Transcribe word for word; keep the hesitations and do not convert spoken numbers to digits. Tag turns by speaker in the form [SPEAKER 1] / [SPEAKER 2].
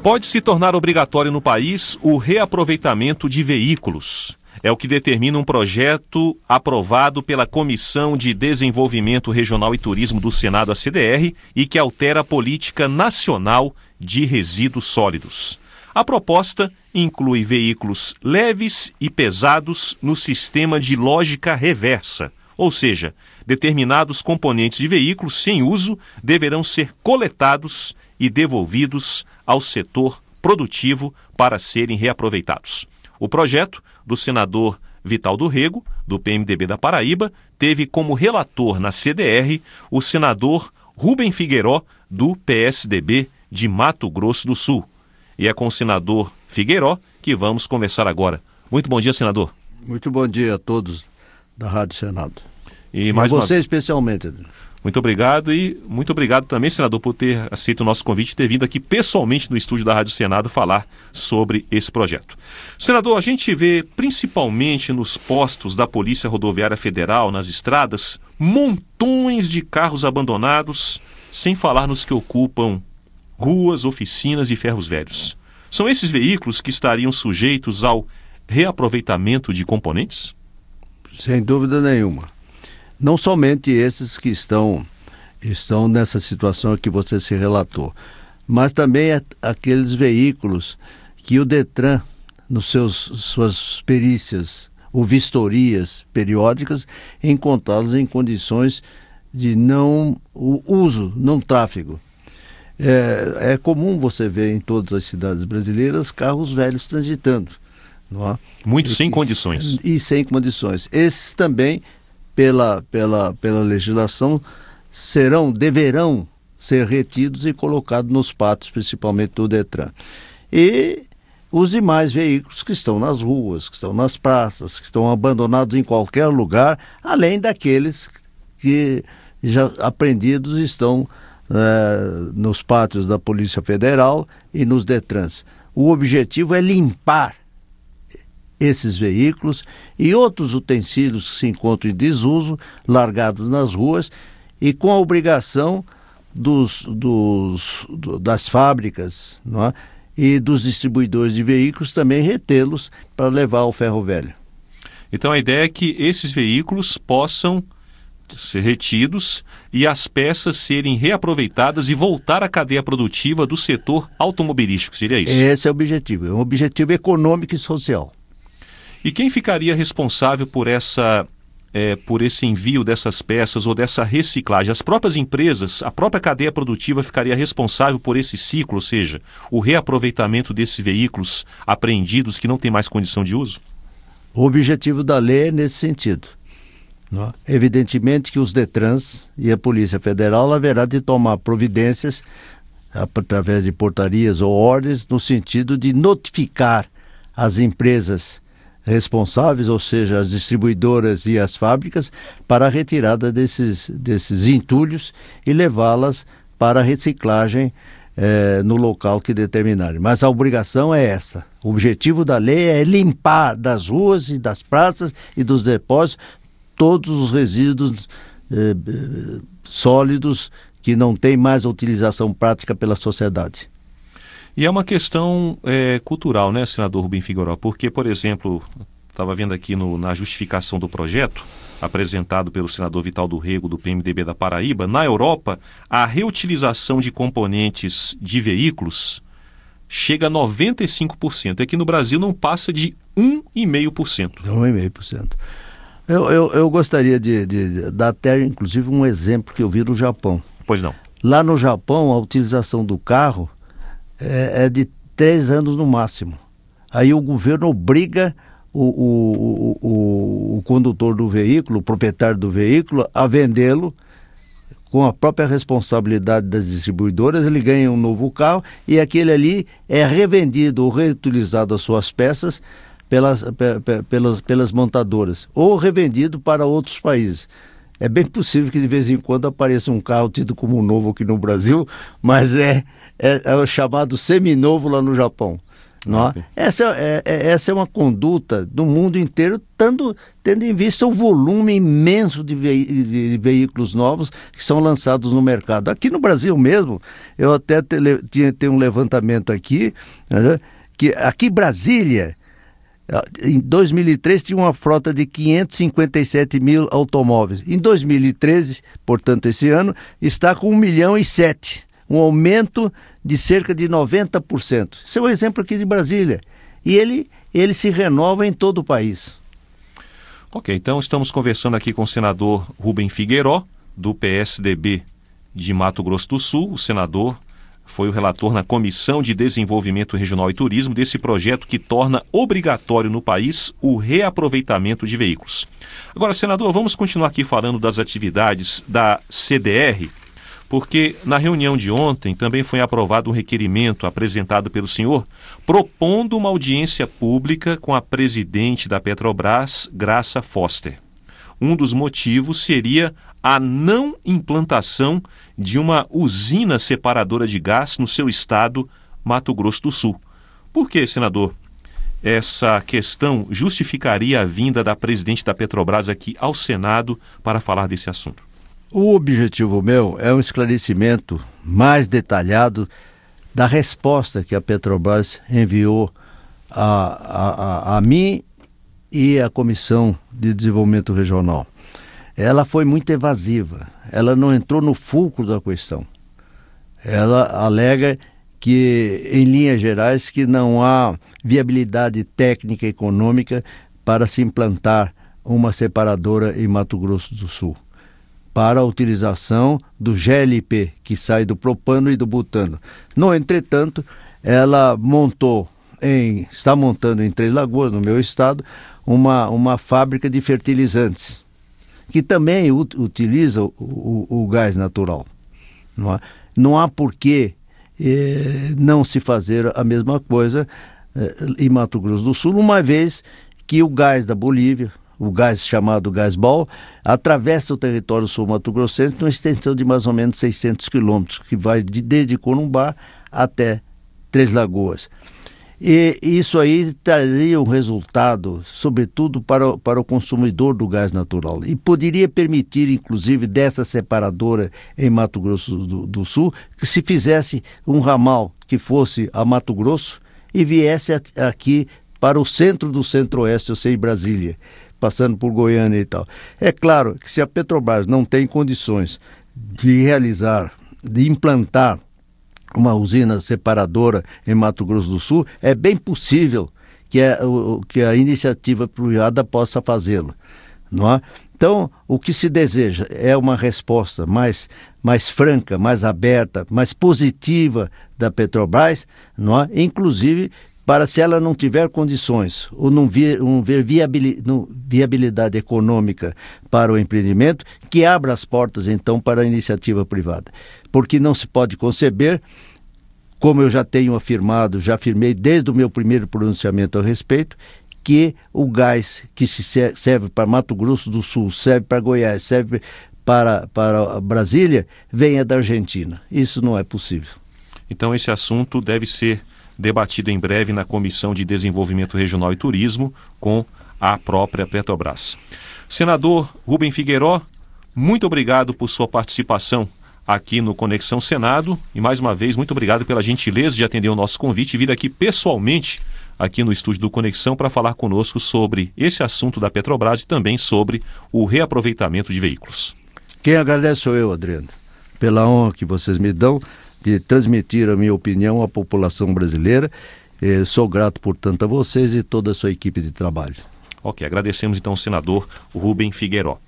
[SPEAKER 1] Pode se tornar obrigatório no país o reaproveitamento de veículos. É o que determina um projeto aprovado pela Comissão de Desenvolvimento Regional e Turismo do Senado, a C D R, e que altera a Política Nacional de Resíduos Sólidos. A proposta inclui veículos leves e pesados no sistema de lógica reversa, ou seja, determinados componentes de veículos sem uso deverão ser coletados e devolvidos ao setor produtivo para serem reaproveitados. O projeto do senador Vital do Rego, do P M D B da Paraíba, teve como relator na C D R o senador Rubem Figueiró, do P S D B de Mato Grosso do Sul. E é com o senador Figueiró que vamos conversar agora. Muito bom dia, senador.
[SPEAKER 2] Muito bom dia a todos da Rádio Senado.
[SPEAKER 1] E, mais
[SPEAKER 2] e você
[SPEAKER 1] uma...
[SPEAKER 2] especialmente.
[SPEAKER 1] Muito obrigado e muito obrigado também, senador, por ter aceito o nosso convite e ter vindo aqui pessoalmente no estúdio da Rádio Senado falar sobre esse projeto. Senador, a gente vê principalmente nos postos da Polícia Rodoviária Federal, nas estradas, montões de carros abandonados, sem falar nos que ocupam ruas, oficinas e ferros velhos. São esses veículos que estariam sujeitos ao reaproveitamento de componentes?
[SPEAKER 2] Sem dúvida nenhuma. Não somente esses que estão, estão nessa situação que você se relatou, mas também aqueles veículos que o Detran, nos seus suas perícias ou vistorias periódicas, encontrá-los em condições de não o uso, não tráfego. É, é comum você ver em todas as cidades brasileiras carros velhos transitando, não é?
[SPEAKER 1] Muito
[SPEAKER 2] e,
[SPEAKER 1] sem condições.
[SPEAKER 2] E sem condições. Esses também, pela, pela, pela legislação, serão, deverão ser retidos e colocados nos pátios, principalmente do Detran. E os demais veículos que estão nas ruas, que estão nas praças, que estão abandonados em qualquer lugar, além daqueles que já apreendidos estão uh, nos pátios da Polícia Federal e nos Detrans. O objetivo é limpar esses veículos e outros utensílios que se encontram em desuso, largados nas ruas, e com a obrigação dos, dos, do, das fábricas, não é? E dos distribuidores de veículos também retê-los para levar ao ferro velho.
[SPEAKER 1] Então a ideia é que esses veículos possam ser retidos e as peças serem reaproveitadas e voltar à cadeia produtiva do setor automobilístico, seria isso?
[SPEAKER 2] Esse é o objetivo, é um objetivo econômico e social.
[SPEAKER 1] E quem ficaria responsável por, essa, é, por esse envio dessas peças ou dessa reciclagem? As próprias empresas, a própria cadeia produtiva ficaria responsável por esse ciclo, ou seja, o reaproveitamento desses veículos apreendidos que não têm mais condição de uso?
[SPEAKER 2] O objetivo da lei é nesse sentido. Não? Evidentemente que os Detrans e a Polícia Federal haverá de tomar providências através de portarias ou ordens no sentido de notificar as empresas responsáveis, ou seja, as distribuidoras e as fábricas, para a retirada desses, desses entulhos e levá-las para a reciclagem eh, no local que determinarem. Mas a obrigação é essa. O objetivo da lei é limpar das ruas e das praças e dos depósitos todos os resíduos eh, sólidos que não têm mais a utilização prática pela sociedade.
[SPEAKER 1] E é uma questão é, cultural, né, senador Rubem Figueiró? Porque, por exemplo, estava vendo aqui no, na justificação do projeto, apresentado pelo senador Vital do Rego, do P M D B da Paraíba, na Europa, a reutilização de componentes de veículos chega a noventa e cinco por cento. Aqui no Brasil não passa de um vírgula cinco por cento.
[SPEAKER 2] um vírgula cinco por cento. Eu, eu, eu gostaria de, de, de dar até, inclusive, um exemplo que eu vi no Japão.
[SPEAKER 1] Pois não.
[SPEAKER 2] Lá no Japão, a utilização do carro é, é de três anos no máximo. Aí o governo obriga o, o, o, o condutor do veículo, o proprietário do veículo, a vendê-lo com a própria responsabilidade das distribuidoras. Ele ganha um novo carro e aquele ali é revendido ou reutilizado as suas peças pelas, pelas, pelas montadoras ou revendido para outros países. É bem possível que de vez em quando apareça um carro tido como novo aqui no Brasil, mas é, é, é o chamado seminovo lá no Japão. Não é? Essa, é, é, essa é uma conduta do mundo inteiro, tendo, tendo em vista o volume imenso de, ve de veículos novos que são lançados no mercado. Aqui no Brasil mesmo, eu até te, tinha, tenho um levantamento aqui, né, que aqui em Brasília, em dois mil e três tinha uma frota de quinhentos e cinquenta e sete mil automóveis. Em dois mil e treze, portanto esse ano, está com um milhão e sete. Um aumento de cerca de noventa por cento. Esse é o exemplo aqui de Brasília. E ele, ele se renova em todo o país.
[SPEAKER 1] Ok, então estamos conversando aqui com o senador Rubem Figueiró, do P S D B de Mato Grosso do Sul. O senador foi o relator na Comissão de Desenvolvimento Regional e Turismo desse projeto que torna obrigatório no país o reaproveitamento de veículos. Agora, senador, vamos continuar aqui falando das atividades da C D R, porque na reunião de ontem também foi aprovado um requerimento apresentado pelo senhor propondo uma audiência pública com a presidente da Petrobras, Graça Foster. Um dos motivos seria a não implantação de uma usina separadora de gás no seu estado, Mato Grosso do Sul. Por que, senador, essa questão justificaria a vinda da presidente da Petrobras aqui ao Senado para falar desse assunto?
[SPEAKER 2] O objetivo meu é um esclarecimento mais detalhado da resposta que a Petrobras enviou a, a, a, a mim e à Comissão de Desenvolvimento Regional. Ela foi muito evasiva, ela não entrou no fulcro da questão. Ela alega que, em linhas gerais, que não há viabilidade técnica e econômica para se implantar uma separadora em Mato Grosso do Sul, para a utilização do G L P, que sai do propano e do butano. No entretanto, ela montou, em, está montando em Três Lagoas, no meu estado, uma, uma fábrica de fertilizantes, que também ut, utiliza o, o, o gás natural. Não há, não há por que eh, não se fazer a mesma coisa eh, em Mato Grosso do Sul, uma vez que o gás da Bolívia, o gás chamado gás bol, atravessa o território sul-mato-grossense numa extensão de mais ou menos seiscentos quilômetros, que vai de, desde Corumbá até Três Lagoas. E isso aí traria um resultado, sobretudo para, para o consumidor do gás natural. E poderia permitir, inclusive, dessa separadora em Mato Grosso do, do Sul, que se fizesse um ramal que fosse a Mato Grosso e viesse a, aqui para o centro do centro-oeste, ou seja, Brasília, passando por Goiânia e tal. É claro que se a Petrobras não tem condições de realizar, de implantar uma usina separadora em Mato Grosso do Sul, é bem possível que a, que a iniciativa privada possa fazê-lo, não é? Então, o que se deseja é uma resposta mais, mais franca, mais aberta, mais positiva da Petrobras, não é? Inclusive para, se ela não tiver condições ou não ver, não ver viabili, não, viabilidade econômica para o empreendimento, que abra as portas então para a iniciativa privada. Porque não se pode conceber, como eu já tenho afirmado, já afirmei desde o meu primeiro pronunciamento a respeito, que o gás que se serve para Mato Grosso do Sul, serve para Goiás, serve para, para Brasília, venha da Argentina. Isso não é possível.
[SPEAKER 1] Então esse assunto deve ser debatido em breve na Comissão de Desenvolvimento Regional e Turismo com a própria Petrobras. Senador Rubem Figueiró, muito obrigado por sua participação aqui no Conexão Senado e, mais uma vez, muito obrigado pela gentileza de atender o nosso convite e vir aqui pessoalmente aqui no estúdio do Conexão para falar conosco sobre esse assunto da Petrobras e também sobre o reaproveitamento de veículos.
[SPEAKER 2] Quem agradece sou eu, Adriano, pela honra que vocês me dão de transmitir a minha opinião à população brasileira. Eh, sou grato, portanto, a vocês e toda a sua equipe de trabalho.
[SPEAKER 1] Ok, agradecemos então ao senador Rubem Figueiró.